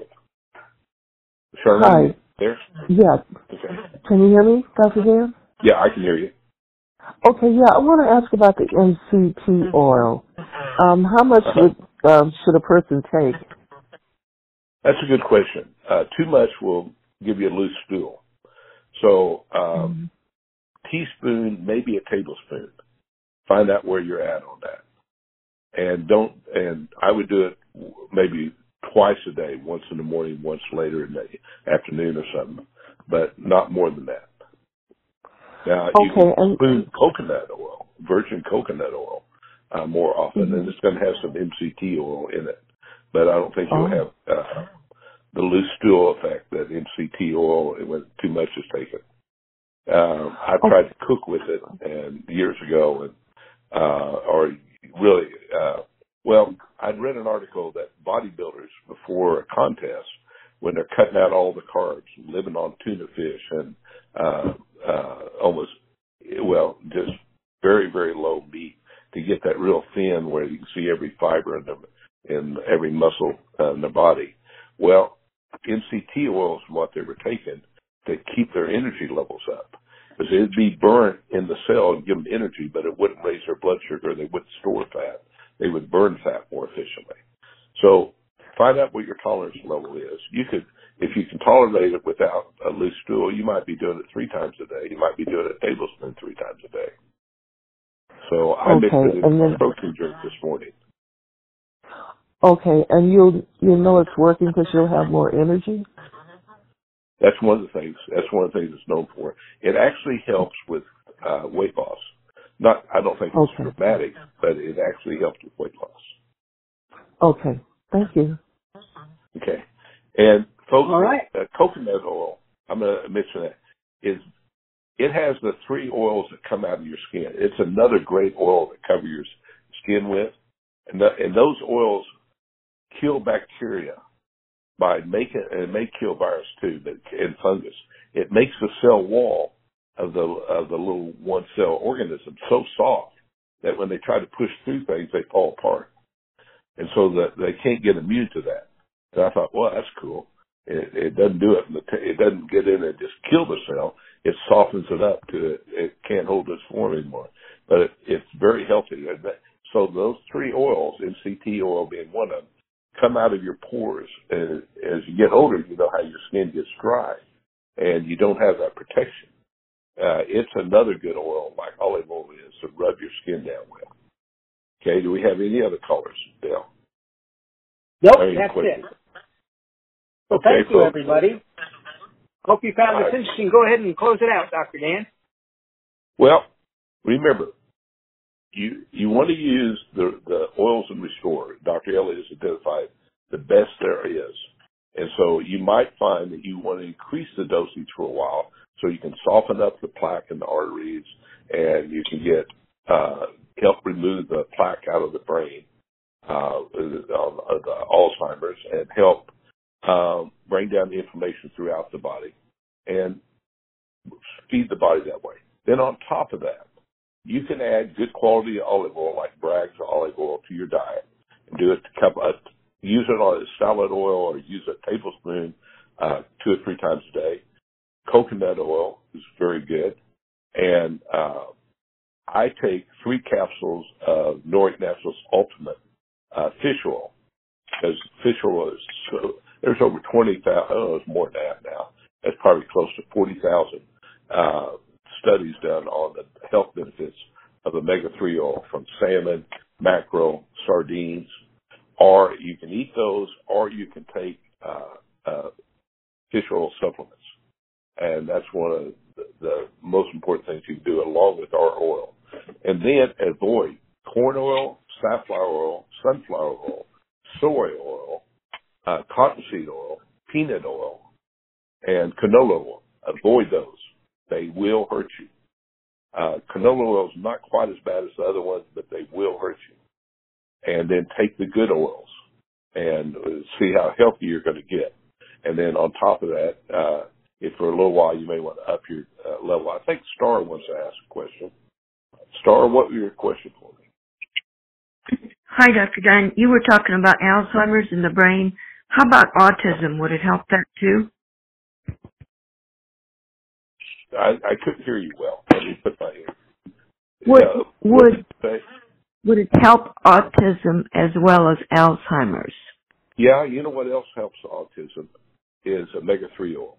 Charlene, Hi. there? Yes. Okay. Can you hear me, Doctor Dan? Yeah, I can hear you. Okay, yeah, I want to ask about the M C T oil. Um, how much Uh-huh. would, um, should a person take? That's a good question. Uh, too much will give you a loose stool. So, um, mm-hmm. teaspoon, maybe a tablespoon. Find out where you're at on that. And don't, and I would do it maybe twice a day, once in the morning, once later in the afternoon or something, but not more than that. Now, you okay, can and spoon coconut oil, virgin coconut oil, uh, more often, mm-hmm. and it's going to have some M C T oil in it. But I don't think you'll oh. have uh, the loose stool effect that M C T oil, when too much is taken. Um, I oh. tried to cook with it and years ago, and uh, or really, uh, well, I'd read an article that bodybuilders before a contest, when they're cutting out all the carbs, living on tuna fish and uh, uh, almost, well, just very, very low meat to get that real thin where you can see every fiber in, the, in every muscle uh, in the body. Well, M C T oil is what they were taking to keep their energy levels up. Because it'd be burnt in the cell and give them energy, but it wouldn't raise their blood sugar. They wouldn't store fat. They would burn fat more efficiently. So find out what your tolerance level is. You could, if you can tolerate it without a loose stool, you might be doing it three times a day. You might be doing a tablespoon three times a day. So I okay, mixed it in and then, a protein drink this morning. Okay, and you'll you'll know it's working because you'll have more energy? That's one of the things. That's one of the things it's known for. It actually helps with uh, weight loss. Not, I don't think it's okay. dramatic, but it actually helps with weight loss. Okay, thank you. Okay, and folks, all right. uh, coconut oil. I'm going to mention that is it has the three oils that come out of your skin. It's another great oil to cover your skin with, and the, and those oils kill bacteria. By making, and it may kill virus too, but and fungus. It makes the cell wall of the of the little one cell organism so soft that when they try to push through things, they fall apart, and so that they can't get immune to that. And I thought, well, that's cool. It, it doesn't do it. In the t- it doesn't get in and just kill the cell. It softens it up to it. It can't hold its form anymore. But it, it's very healthy. So those three oils, M C T oil being one of them, come out of your pores. And as you get older, you know how your skin gets dry, and you don't have that protection. Uh, it's another good oil, like olive oil is, to rub your skin down with. Okay, do we have any other callers, Dale? Nope, that's it. Well, okay, thank you, folks. everybody. Hope you found this right. interesting. Go ahead and close it out, Doctor Dan. Well, remember, You you want to use the, the oils and restore. Doctor Elliott has identified the best there is. And so you might find that you want to increase the dosage for a while so you can soften up the plaque in the arteries and you can get uh, help remove the plaque out of the brain, uh, of the Alzheimer's, and help um, bring down the inflammation throughout the body and feed the body that way. Then on top of that, you can add good quality olive oil like Bragg's olive oil to your diet and do it to cup, uh, use it on a salad oil or use a tablespoon uh, two or three times a day. Coconut oil is very good. And uh, I take three capsules of Nordic Naturals Ultimate uh, fish oil because fish oil is so, there's over twenty thousand, oh, it's more than that now. That's probably close to forty thousand uh studies done on the health benefits of omega three oil from salmon, mackerel, sardines, or you can eat those, or you can take uh, uh, fish oil supplements. And that's one of the, the most important things you can do along with our oil. And then avoid corn oil, safflower oil, sunflower oil, soy oil, uh, cottonseed oil, peanut oil, and canola oil. avoid those. They will hurt you. Uh, canola oil is not quite as bad as the other ones, but they will hurt you. And then take the good oils and see how healthy you're going to get. And then on top of that, uh, if for a little while you may want to up your uh, level. I think Star wants to ask a question. Star, what was your question for me? Hi, Doctor Dunn. You were talking about Alzheimer's in the brain. How about autism? Would it help that too? I, I couldn't hear you well. Let me put my ear. Would uh, would would it help autism as well as Alzheimer's? Yeah, you know what else helps autism is omega three oil.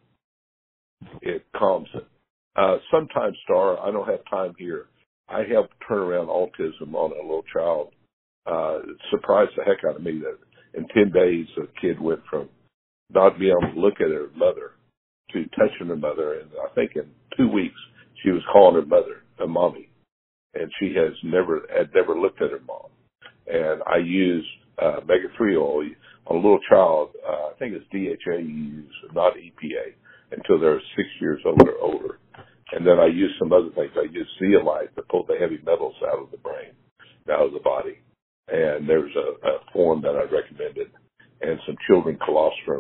It calms it. Uh, sometimes, Star, I don't have time here. I helped turn around autism on a little child. Uh, it surprised the heck out of me that in ten days a kid went from not being able to look at her mother to touching her mother. And I think in two weeks she was calling her mother a mommy. And she has never, had never looked at her mom. And I used uh, omega three oil on a little child. Uh, I think it's D H A you use, not E P A, until they're six years old or older. And then I used some other things. I used zeolite to pull the heavy metals out of the brain, out of the body. And there's a, a form that I recommended, and some children colostrum,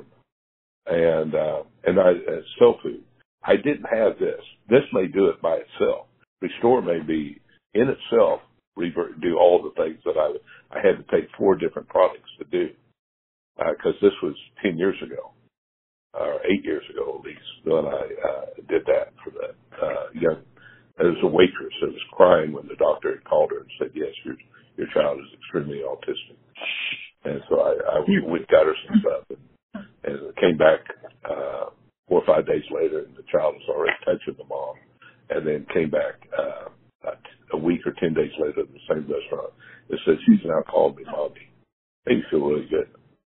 and uh, and I uh, cell food. I didn't have this. This may do it by itself. Restore may be in itself revert, do all the things that I I had to take four different products to do, because uh, this was ten years ago, or eight years ago at least, when I uh, did that for the uh, young. There was a waitress that was crying when the doctor had called her and said, yes, your your child is extremely autistic. And so I, I we got her some stuff, and, and came back uh, four or five days later, and the child was already touching the mom, and then came back uh, a week or ten days later at the same restaurant. It said she's now calling me mommy. Made me feel really good.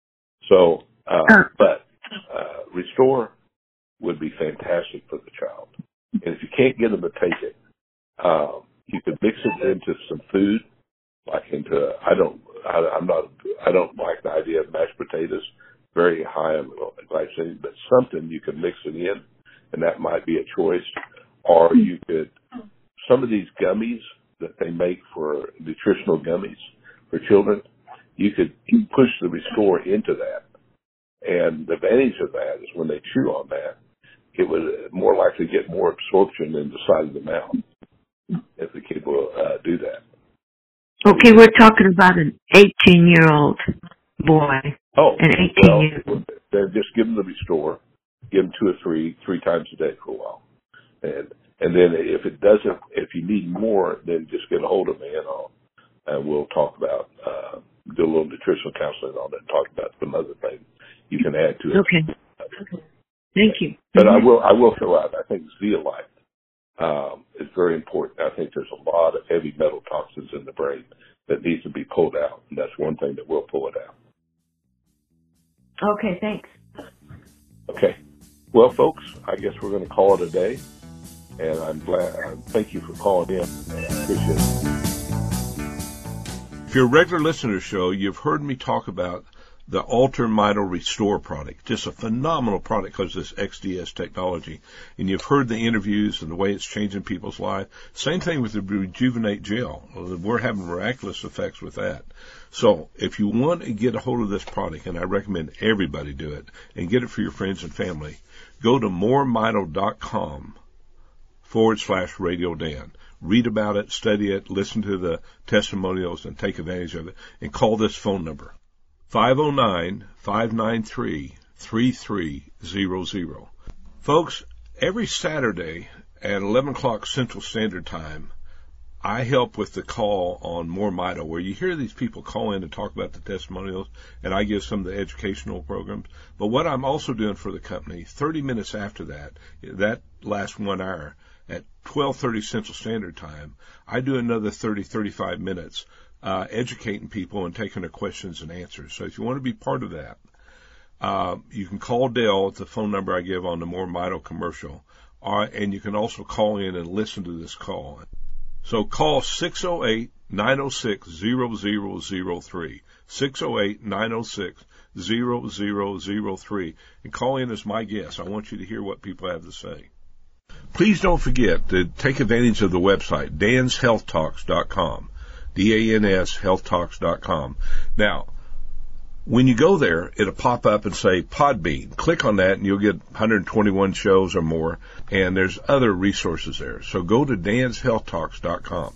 So, uh, but uh, Restore would be fantastic for the child. And if you can't get them to take it, um, you could mix it into some food, like into, I don't, I, I'm not, I don't like the idea of mashed potatoes, very high in glycemic, but something you could mix it in, and that might be a choice. Or you could, some of these gummies that they make for nutritional gummies for children, you could push the Restore into that. And the advantage of that is when they chew on that, it would more likely get more absorption in the side of the mouth if the kid will uh, do that. Okay, we're talking about an eighteen-year-old boy. Oh, an eighteen-year-old. Well, then just give them the Restore. Give them two or three, three times a day for a while. And and then if it doesn't, if you need more, then just get a hold of me and I'll, and we'll talk about, uh, do a little nutritional counseling on it and talk about some other things you can add to it. Okay. Okay. Thank you. But I will, I will throw out, I think zeolite um, is very important. I think there's a lot of heavy metal toxins in the brain that needs to be pulled out, and that's one thing that will pull it out. Okay, thanks. Okay. Well, folks, I guess we're going to call it a day, and I'm glad. Uh, thank you for calling in. I appreciate it. If you're a regular listener to the show, you've heard me talk about the Alter Mito Restore product. Just a phenomenal product because of this X D S technology. And you've heard the interviews and the way it's changing people's lives. Same thing with the Rejuvenate Gel. We're having miraculous effects with that. So if you want to get a hold of this product, and I recommend everybody do it, and get it for your friends and family, go to moremito.com forward slash Radio Dan. Read about it, study it, listen to the testimonials, and take advantage of it. And call this phone number, five oh nine, five nine three, three three zero zero. Folks, every Saturday at eleven o'clock Central Standard Time, I help with the call on More Mito, where you hear these people call in and talk about the testimonials, and I give some of the educational programs. But what I'm also doing for the company, thirty minutes after that, that last one hour, at twelve thirty Central Standard Time, I do another thirty, thirty-five minutes uh, educating people and taking their questions and answers. So if you want to be part of that, uh, you can call Dell at the phone number I give on the More Mito commercial, uh, and you can also call in and listen to this call. So call six oh eight, nine oh six, zero zero zero three, six oh eight, nine oh six, zero zero zero three, and call in as my guest. I want you to hear what people have to say. Please don't forget to take advantage of the website, dans health talks dot com, D A N S health talks dot com. Now, when you go there, it'll pop up and say Podbean. Click on that and you'll get one hundred twenty-one shows or more, and there's other resources there. So go to dans health talks dot com.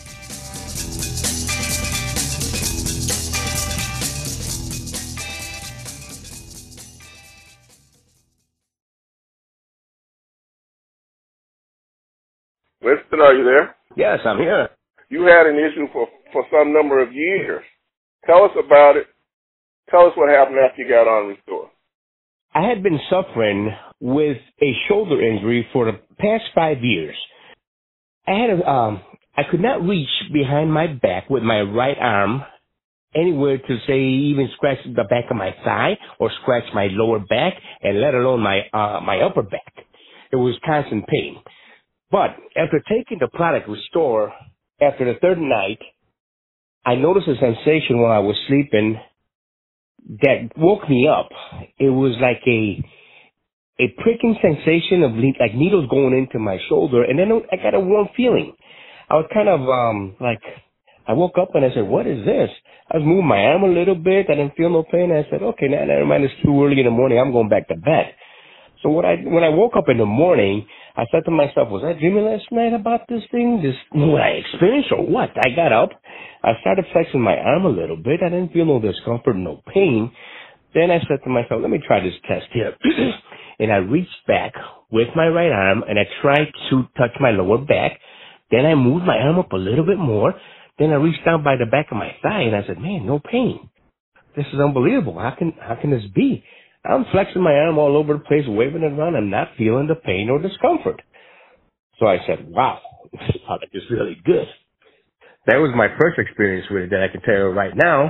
Winston, are you there? Yes, I'm here. You had an issue for, for some number of years. Tell us about it. Tell us what happened after you got on Restore. I had been suffering with a shoulder injury for the past five years. I had a, um, I could not reach behind my back with my right arm anywhere to say even scratch the back of my thigh or scratch my lower back, and let alone my uh, my upper back. It was constant pain. But after taking the product Restore, after the third night, I noticed a sensation while I was sleeping that woke me up. It was like a a pricking sensation of le- like needles going into my shoulder, and then I got a warm feeling. I was kind of um like, I woke up and I said, what is this? I was moving my arm a little bit. I didn't feel no pain. I said, okay, now never mind. It's too early in the morning. I'm going back to bed. So what I when I woke up in the morning, I said to myself, was I dreaming last night about this thing? This what I experienced or what? I got up. I started flexing my arm a little bit. I didn't feel no discomfort, no pain. Then I said to myself, let me try this test here. And I reached back with my right arm, and I tried to touch my lower back. Then I moved my arm up a little bit more. Then I reached down by the back of my thigh, and I said, man, no pain. This is unbelievable. How can how can this be? I'm flexing my arm all over the place, waving it around. I'm not feeling the pain or discomfort. So I said, wow, this product is really good. That was my first experience with it that I can tell you right now.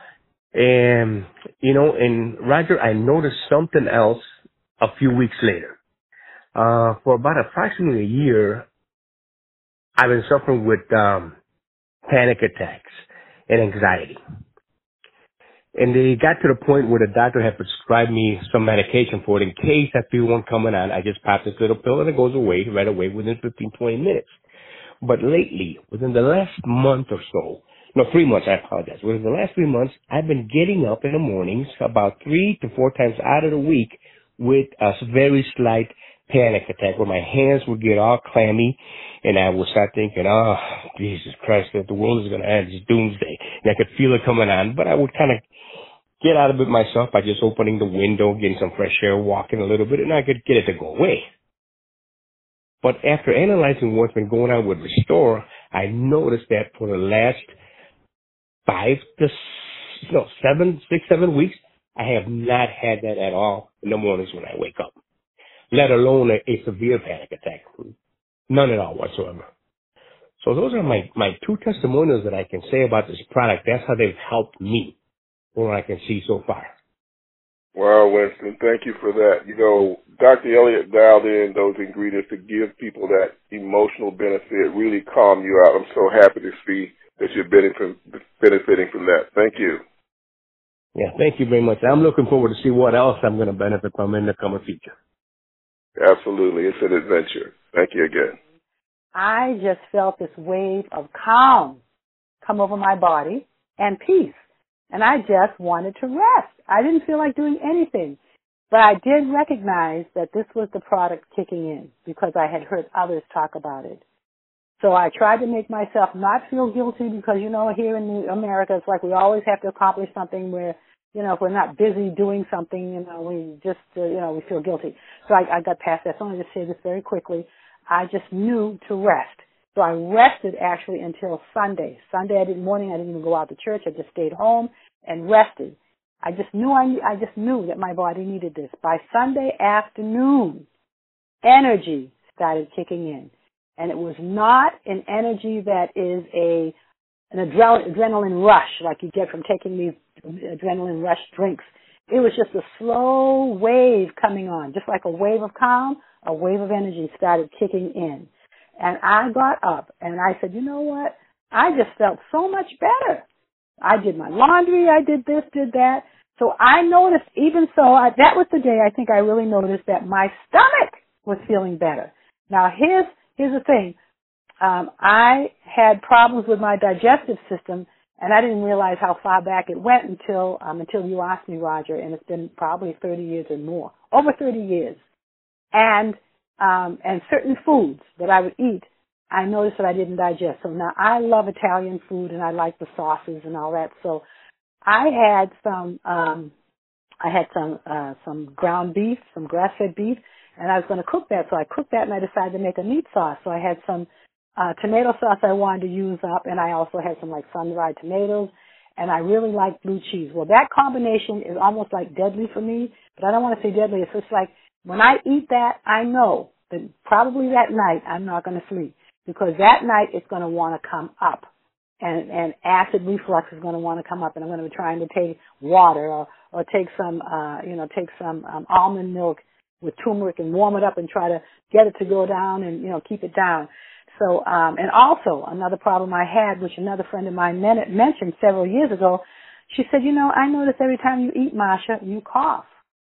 And, you know, and Roger, I noticed something else a few weeks later. Uh, for about approximately a year, I've been suffering with um, panic attacks and anxiety. And they got to the point where the doctor had prescribed me some medication for it. In case I feel one coming on, I just pop this little pill and it goes away right away within fifteen, twenty minutes. But lately, within the last month or so, no, three months, I apologize. Within the last three months, I've been getting up in the mornings about three to four times out of the week with a very slight panic attack where my hands would get all clammy and I would start thinking, oh, Jesus Christ, that the world is going to end. It's doomsday. And I could feel it coming on, but I would kind of get out of it myself by just opening the window, getting some fresh air, walking a little bit, and I could get it to go away. But after analyzing what's been going on with Restore, I noticed that for the last five to no seven, six, seven weeks, I have not had that at all in the mornings when I wake up, let alone a, a severe panic attack. None at all whatsoever. So those are my, my two testimonials that I can say about this product. That's how they've helped me, what I can see so far. Well, Winston, thank you for that. You know, Doctor Elliott dialed in those ingredients to give people that emotional benefit, really calm you out. I'm so happy to see that you're benefiting from that. Thank you. Yeah, thank you very much. I'm looking forward to see what else I'm going to benefit from in the coming future. Absolutely. It's an adventure. Thank you again. I just felt this wave of calm come over my body and peace. And I just wanted to rest. I didn't feel like doing anything. But I did recognize that this was the product kicking in because I had heard others talk about it. So I tried to make myself not feel guilty because, you know, here in America, it's like we always have to accomplish something where, you know, if we're not busy doing something, you know, we just, uh, you know, we feel guilty. So I, I got past that. So I'm going to say this very quickly. I just knew to rest. So I rested actually until Sunday. Sunday I didn't morning. I didn't even go out to church. I just stayed home and rested. I just knew I, I just knew that my body needed this. By Sunday afternoon, energy started kicking in. And it was not an energy that is a an adre- adrenaline rush like you get from taking these adrenaline rush drinks. It was just a slow wave coming on, just like a wave of calm, a wave of energy started kicking in. And I got up and I said, you know what? I just felt so much better. I did my laundry, I did this, did that. So I noticed, even so, I, that was the day I think I really noticed that my stomach was feeling better. Now, here's, here's the thing. Um, I had problems with my digestive system, and I didn't realize how far back it went until um, until you asked me, Roger, and it's been probably thirty years or more, over thirty years. And um, and certain foods that I would eat, I noticed that I didn't digest. So now I love Italian food, and I like the sauces and all that. So I had some um, I had some uh, some ground beef, some grass-fed beef, and I was going to cook that. So I cooked that, and I decided to make a meat sauce. So I had some Uh, tomato sauce I wanted to use up, and I also had some like sun-dried tomatoes, and I really like blue cheese. Well, that combination is almost like deadly for me, but I don't want to say deadly. It's just like when I eat that, I know that probably that night I'm not going to sleep, because that night it's going to want to come up, and, and acid reflux is going to want to come up, and I'm going to be trying to take water or, or take some, uh, you know, take some um, almond milk with turmeric and warm it up and try to get it to go down and, you know, keep it down. So, um, and also another problem I had, which another friend of mine men- mentioned several years ago, she said, you know, I notice every time you eat, Masha, you cough.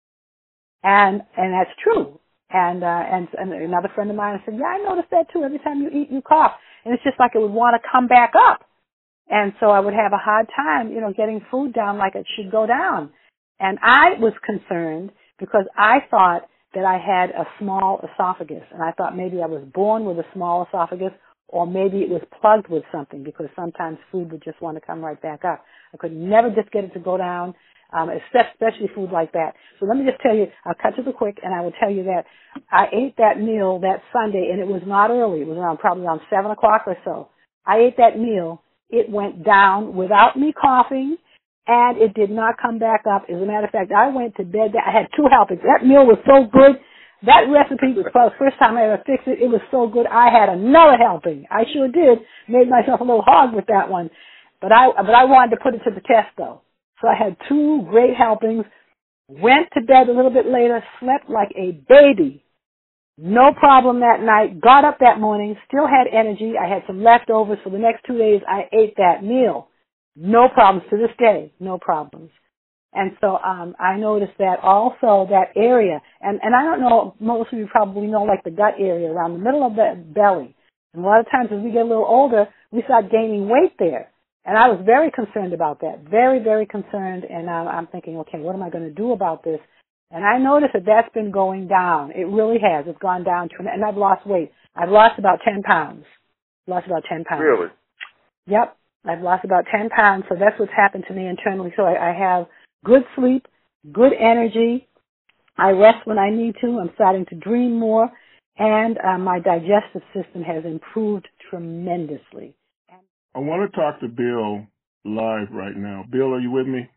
And, and that's true. And, uh, and, and another friend of mine said, yeah, I noticed that too. Every time you eat, you cough. And it's just like it would want to come back up. And so I would have a hard time, you know, getting food down like it should go down. And I was concerned because I thought that I had a small esophagus, and I thought maybe I was born with a small esophagus, or maybe it was plugged with something, because sometimes food would just want to come right back up. I could never just get it to go down, um, especially food like that. So let me just tell you, I'll cut to the quick, and I will tell you that I ate that meal that Sunday, and it was not early. It was around probably around seven o'clock or so. I ate that meal. It went down without me coughing, and it did not come back up. As a matter of fact, I went to bed. I had two helpings. That meal was so good. That recipe was the first time I ever fixed it. It was so good. I had another helping. I sure did. Made myself a little hog with that one. But I, but I wanted to put it to the test, though. So I had two great helpings, went to bed a little bit later, slept like a baby. No problem that night. Got up that morning, still had energy. I had some leftovers. For the next two days, I ate that meal. No problems to this day, no problems. And so um, I noticed that also that area, and, and I don't know, most of you probably know like the gut area around the middle of the belly. And a lot of times as we get a little older, we start gaining weight there. And I was very concerned about that, very, very concerned. And uh, I'm thinking, okay, what am I going to do about this? And I noticed that that's been going down. It really has. It's gone down, to, and I've lost weight. I've lost about ten pounds. Lost about ten pounds. Really? Yep. I've lost about ten pounds, so that's what's happened to me internally. So I, I have good sleep, good energy. I rest when I need to. I'm starting to dream more, and uh, my digestive system has improved tremendously. I want to talk to Bill live right now. Bill, are you with me?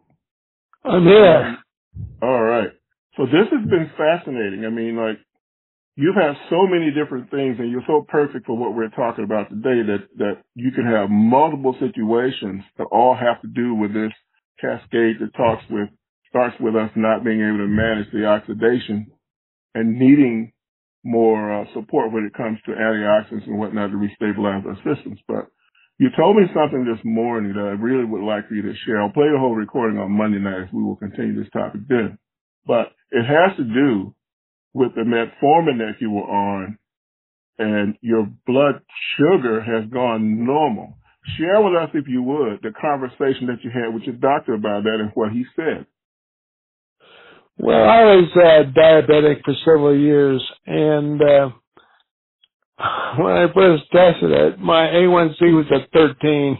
I'm here. All right. So this has been fascinating. I mean, like, you've had so many different things, and you're so perfect for what we're talking about today that, that you can have multiple situations that all have to do with this cascade that talks with, starts with us not being able to manage the oxidation and needing more uh, support when it comes to antioxidants and whatnot to restabilize our systems. But you told me something this morning that I really would like for you to share. I'll play the whole recording on Monday night as we will continue this topic then. But it has to do with the metformin that you were on, and your blood sugar has gone normal. Share with us, if you would, the conversation that you had with your doctor about that and what he said. Well, I was uh, diabetic for several years, and uh, when I first tested it, my A one C was at thirteen,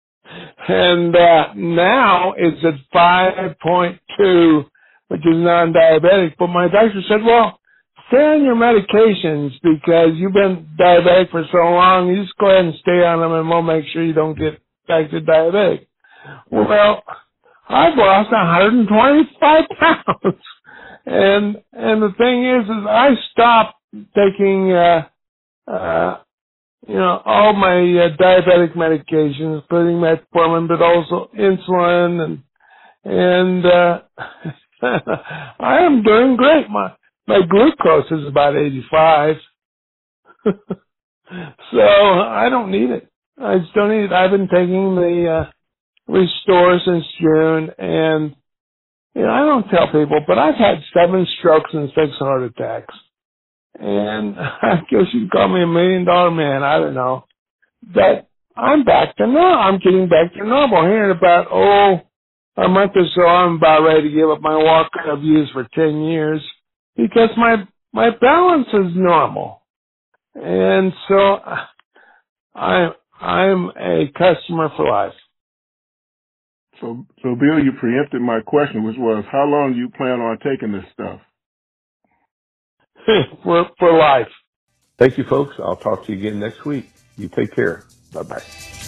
and uh, now it's at five point two, which is non-diabetic. But my doctor said, well, stay on your medications because you've been diabetic for so long. You just go ahead and stay on them, and we'll make sure you don't get back to diabetic. Well, I've lost one hundred twenty-five pounds, and and the thing is, is I stopped taking, uh, uh, you know, all my uh, diabetic medications, including metformin, but also insulin, and and uh, I am doing great. My My glucose is about eighty-five. So I don't need it. I just don't need it. I've been taking the uh, Restore since June, and you know, I don't tell people, but I've had seven strokes and six heart attacks. and I guess you'd call me a million dollar man, I don't know, that I'm back to normal. I'm getting back to normal here in about, oh, a month or so. I'm about ready to give up my walker I've used for ten years because my, my balance is normal. And so I, I'm a customer for life. So, so Bill, you preempted my question, which was, how long do you plan on taking this stuff? for, for life. Thank you, folks. I'll talk to you again next week. You take care. Bye-bye.